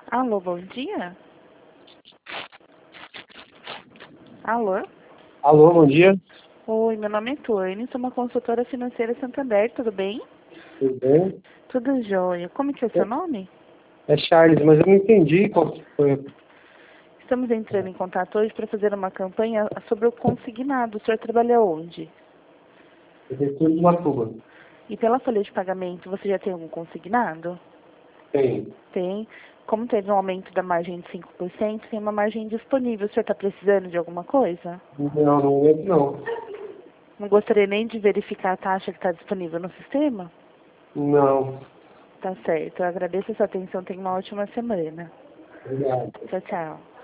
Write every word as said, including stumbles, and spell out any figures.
Alô, bom dia? Alô? Alô, bom dia. Oi, meu nome é Tuane, sou uma consultora financeira Santander, tudo bem? Tudo bem? Tudo jóia. Como que é o seu nome? É Charles, mas eu não entendi qual que foi. Estamos entrando em contato hoje para fazer uma campanha sobre o consignado. O senhor trabalha onde? Prefeitura de Ubatuba. E pela folha de pagamento, você já tem algum consignado? Tem. Tem. Como teve um aumento da margem de cinco por cento, tem uma margem disponível. O senhor está precisando de alguma coisa? Não, no momento não. Não gostaria nem de verificar a taxa que está disponível no sistema? Não. Tá certo. Eu agradeço a sua atenção. Tenha uma ótima semana. Obrigado. Tchau, tchau.